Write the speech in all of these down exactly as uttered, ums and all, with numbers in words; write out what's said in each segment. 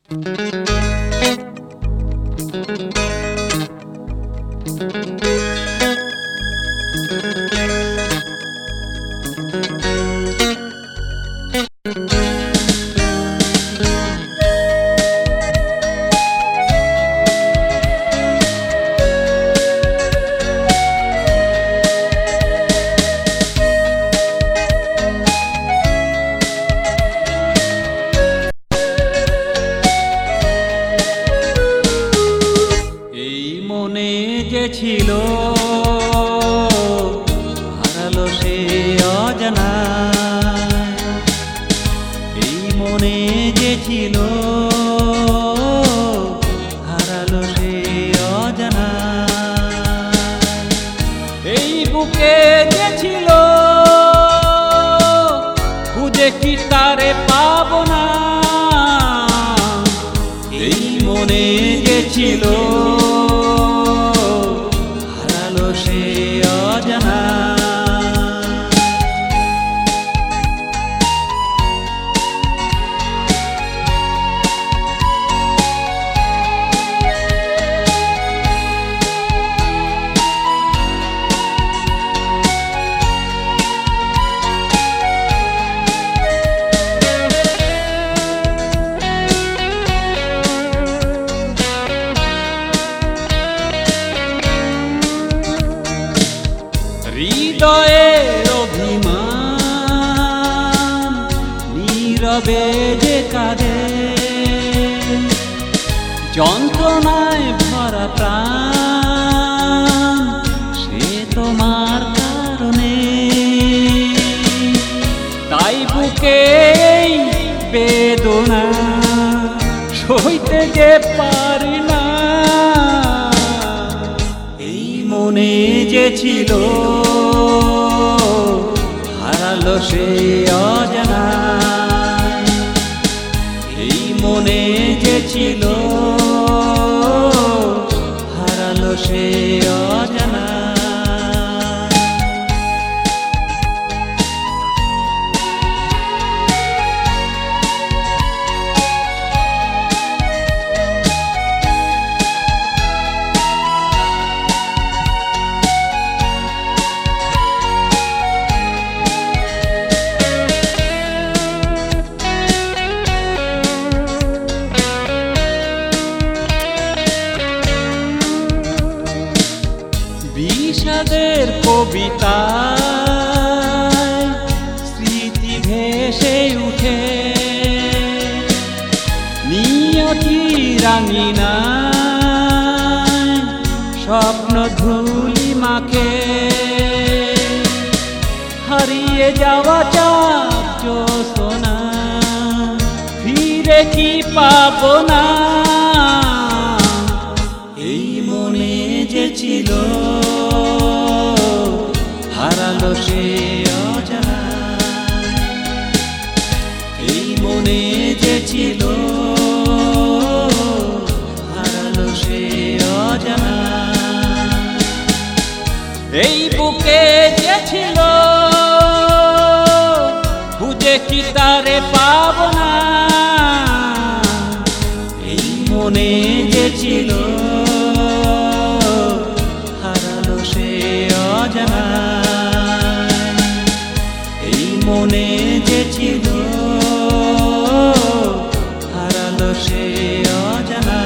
যে ছিল হারালো সে অজানা, এই মনে যে ছিল হারালো সে অজানা, এই বুকে যে ছিল খুঁজে কি তারে পাবো না, এই মনে যে ছিল সে অজানা। হৃদয়ের অভিমান নীরবে যে কাঁদে, যন্ত্রণায় ভরা প্রাণ সে তোমার কারণে, তাই বুকে বেদনা সইতে যে পারি না, এই মনে যে ছিল হারালো সে অজানা, এই মনে যে ছিল হারালো সে অজানা। বিষাদের কবিতায় স্মৃতি ভেসে উঠে, নিয়তি রাঙিনায় স্বপ্ন ধুলি মাখে, হারিয়ে যাওয়া চাঁদ জ্যোৎস্না ফিরে কি পাবো না, এই মনে যে ছিল হারালো সে অজানা, এই মনে যে ছিল হারালো সে অজানা, এই বুকে যে ছিল খুঁজে কি তারে পাবো না, এই মনে যে ছিল হারালো সে অজানা, এই মনে যে ছিল হারালো সে অজানা।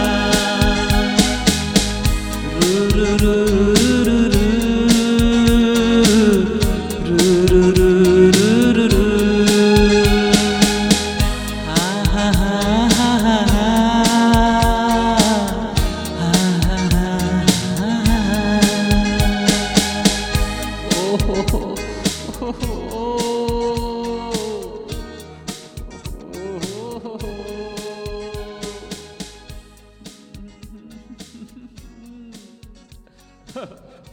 রু রু রু রু রু রু রু রু রু রু রু, হা হা হা হা হা হা, হা হা হা হা হা, ও হো হো হো হো। Ha ha.